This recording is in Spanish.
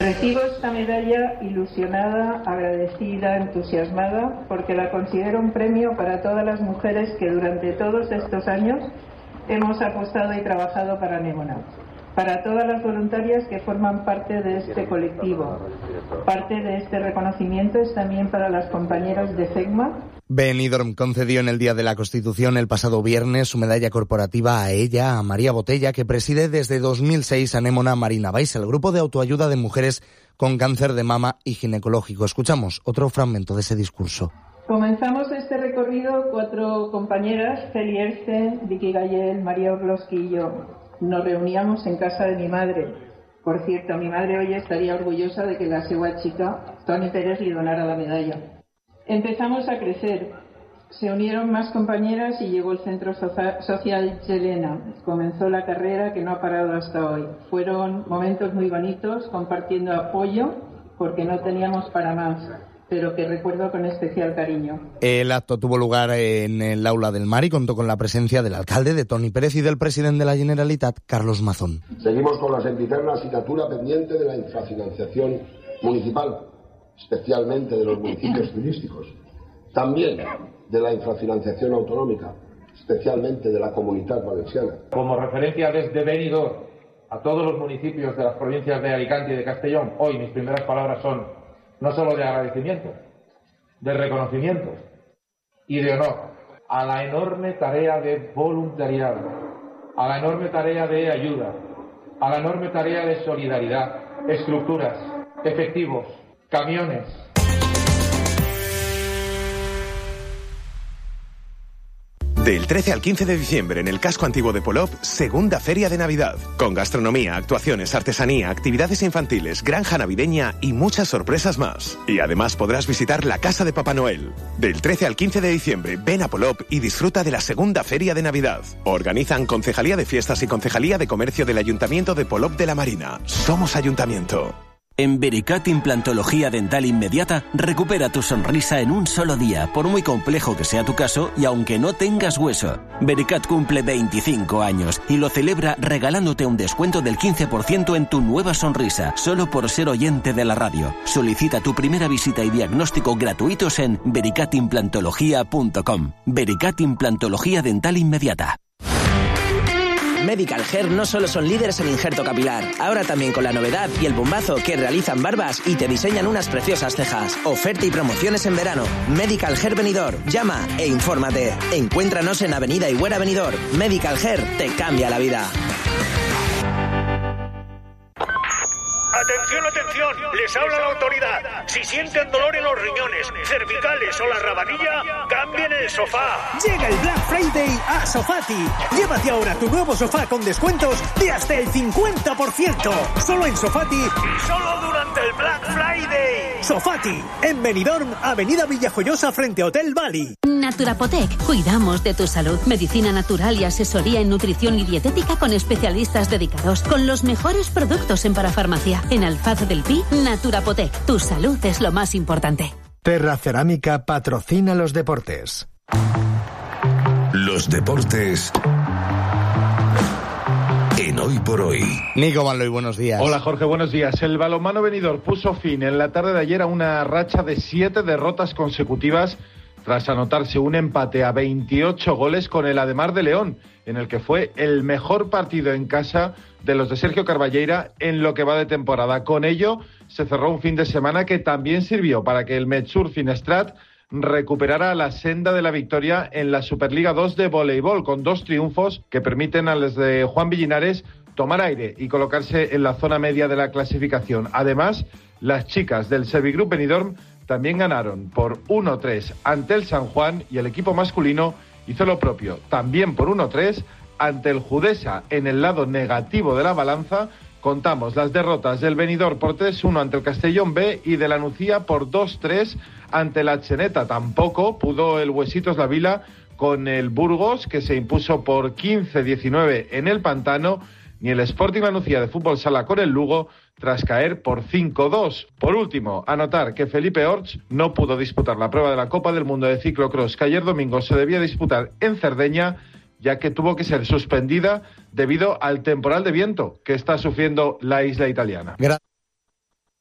Recibo esta medalla ilusionada, agradecida, entusiasmada, porque la considero un premio para todas las mujeres que durante todos estos años hemos apostado y trabajado para Nemona. Para todas las voluntarias que forman parte de este colectivo. Parte de este reconocimiento es también para las compañeras de FECMA. Benidorm concedió en el Día de la Constitución el pasado viernes su medalla corporativa a ella, a María Botella, que preside desde 2006 Anémona Marina Vais, el grupo de autoayuda de mujeres con cáncer de mama y ginecológico. Escuchamos otro fragmento de ese discurso. Comenzamos este recorrido 4 compañeras, Feli Ersten, Vicky Gallel, María Orlowski y yo. Nos reuníamos en casa de mi madre. Por cierto, mi madre hoy estaría orgullosa de que la seva chica, Toni Pérez, le donara la medalla. Empezamos a crecer. Se unieron más compañeras y llegó el Centro Social Yelena. Comenzó la carrera que no ha parado hasta hoy. Fueron momentos muy bonitos, compartiendo apoyo, porque no teníamos para más, pero que recuerdo con especial cariño. El acto tuvo lugar en el Aula del Mar y contó con la presencia del alcalde de Toni Pérez y del presidente de la Generalitat, Carlos Mazón. Seguimos con la sempiterna asignatura pendiente de la infrafinanciación municipal, especialmente de los municipios turísticos. También de la infrafinanciación autonómica, especialmente de la Comunitat Valenciana. Como referencia desde Benidorm a todos los municipios de las provincias de Alicante y de Castellón, hoy mis primeras palabras son no solo de agradecimiento, de reconocimiento y de honor a la enorme tarea de voluntariado, a la enorme tarea de ayuda, a la enorme tarea de solidaridad, estructuras, efectivos, camiones. Del 13 al 15 de diciembre en el casco antiguo de Polop, segunda feria de Navidad. Con gastronomía, actuaciones, artesanía, actividades infantiles, granja navideña y muchas sorpresas más. Y además podrás visitar la casa de Papá Noel. Del 13 al 15 de diciembre, ven a Polop y disfruta de la segunda feria de Navidad. Organizan Concejalía de Fiestas y Concejalía de Comercio del Ayuntamiento de Polop de la Marina. Somos Ayuntamiento. En Vericat Implantología Dental Inmediata, recupera tu sonrisa en un solo día, por muy complejo que sea tu caso y aunque no tengas hueso. Vericat cumple 25 años y lo celebra regalándote un descuento del 15% en tu nueva sonrisa, solo por ser oyente de la radio. Solicita tu primera visita y diagnóstico gratuitos en vericatimplantología.com. Vericat Implantología Dental Inmediata. Medical Hair no solo son líderes en injerto capilar, ahora también con la novedad y el bombazo que realizan barbas y te diseñan unas preciosas cejas. Oferta y promociones en verano. Medical Hair Benidorm. Llama e infórmate. Encuéntranos en Avenida Higuera Benidorm. Medical Hair te cambia la vida. ¡Atención, atención! ¡Les habla la autoridad! Si sienten dolor en los riñones, cervicales o la rabanilla, cambien el sofá. Llega el Black Friday a Sofati. Llévate ahora tu nuevo sofá con descuentos de hasta el 50%. Solo en Sofati Y solo durante el Black Friday. Sofati, en Benidorm, Avenida Villajoyosa frente a Hotel Bali. Naturapotec. Cuidamos de tu salud. Medicina natural y asesoría en nutrición y dietética con especialistas dedicados. Con los mejores productos en parafarmacia. En Alfaz del Pi, Naturapotec. Tu salud es lo más importante. Terra Cerámica patrocina los deportes. Los deportes en Hoy por Hoy. Nico Manloy, buenos días. Hola Jorge, buenos días. El balonmano Benidorm puso fin en la tarde de ayer a una racha de 7 derrotas consecutivas tras anotarse un empate a 28 goles con el Ademar de León, en el que fue el mejor partido en casa de los de Sergio Carballeira en lo que va de temporada. Con ello se cerró un fin de semana que también sirvió para que el Metsur Finestrat recuperara la senda de la victoria en la Superliga 2 de voleibol, con 2 triunfos que permiten a los de Juan Villinares tomar aire y colocarse en la zona media de la clasificación. Además, las chicas del Servigroup Benidorm también ganaron por 1-3 ante el San Juan y el equipo masculino hizo lo propio, también por 1-3 ante el Judesa. En el lado negativo de la balanza contamos las derrotas del Benidorm por 3-1 ante el Castellón B y de la Nucía por 2-3 ante la Atxeneta. Tampoco pudo el Huesitos La Vila con el Burgos, que se impuso por 15-19 en el Pantano, ni el Sporting La Nucía de fútbol sala con el Lugo tras caer por 5-2. Por último, anotar que Felipe Orts no pudo disputar la prueba de la Copa del Mundo de ciclocross que ayer domingo se debía disputar en Cerdeña, ya que tuvo que ser suspendida debido al temporal de viento que está sufriendo la isla italiana.